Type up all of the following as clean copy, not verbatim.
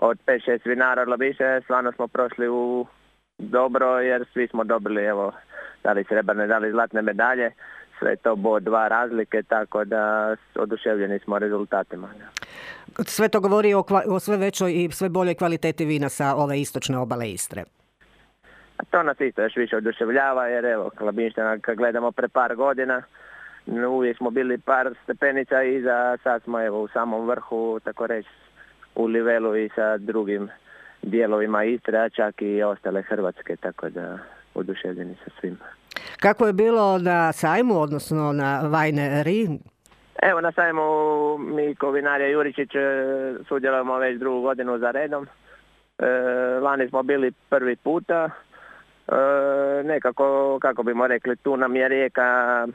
od 5-6 vinara od Labiše, stvarno smo prošli u dobro jer svi smo dobili, evo, da li srebrne, da li zlatne medalje, sve to bod 2 razlike, tako da oduševljeni smo rezultatima. Sve to govori o sve većoj i sve boljoj kvaliteti vina sa ove istočne obale Istre. A to nas isto još više oduševljava jer evo, Labinština kad gledamo pre par godina, uvijek smo bili par stepenica iza, sad smo evo u samom vrhu, tako reći, u livelu i sa drugim dijelovima Istre, a čak i ostale Hrvatske, tako da oduševljeni sa svim. Kako je bilo na sajmu, odnosno na Vajneri? Evo, na sajmu mi ko vinarija Juričić sudjelujemo već drugu godinu za redom. Lani smo bili prvi puta. Nekako, kako bimo rekli, tu nam je Rijeka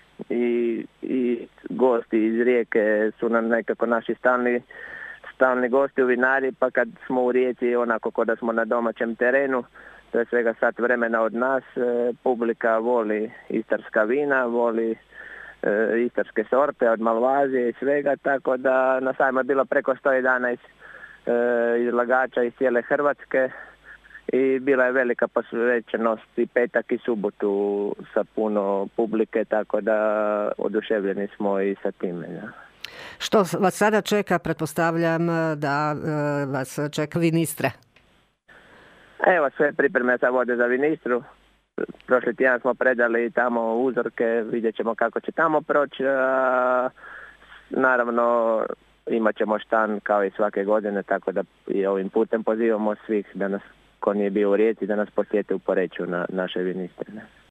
i gosti iz Rijeke su nam nekako naši stalni gosti u vinari, pa kad smo u Rijeci onako ko da smo na domaćem terenu, to je svega sat vremena od nas, publika voli istarska vina, voli istarske sorte od Malvazije i svega, tako da na sajmu je bilo preko 111 izlagača iz cijele Hrvatske i bila je velika posvećenost i petak i subotu sa puno publike, tako da oduševljeni smo i sa time. Ja. Što vas sada čeka? Pretpostavljam da vas čeka Vinistra. Evo, sve pripreme sa vode za Vinistru. Prošli tjedan smo predali tamo uzorke, vidjet ćemo kako će tamo proći. Naravno, imat ćemo štan kao i svake godine, tako da i ovim putem pozivamo svih da nas, ko nije bio u Rijeci, da nas posjete u Poreču na naše Vinistre.